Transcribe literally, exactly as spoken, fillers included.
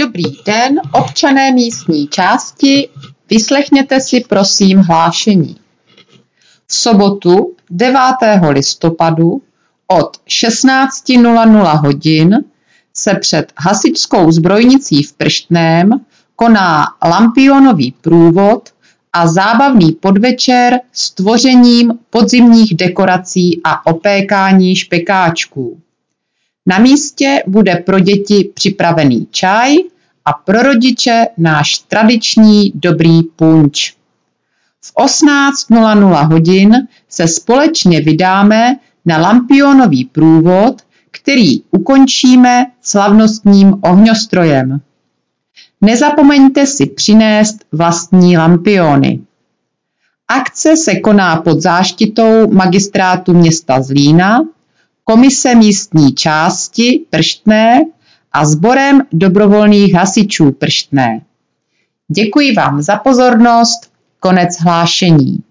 dobrý den, občané místní části, vyslechněte si prosím hlášení. V sobotu devátého listopadu od šestnáct nula nula hodin se před hasičskou zbrojnicí v Prštném koná lampionový průvod a zábavný podvečer s tvořením podzimních dekorací a opékání špekáčků. Na místě bude pro děti připravený čaj a pro rodiče náš tradiční dobrý punč. V osmnáct nula nula hodin se společně vydáme na lampionový průvod, který ukončíme slavnostním ohňostrojem. Nezapomeňte si přinést vlastní lampiony. Akce se koná pod záštitou Magistrátu města Zlína, Komise místní části Prštné a Sborem dobrovolných hasičů Prštné. Děkuji vám za pozornost, konec hlášení.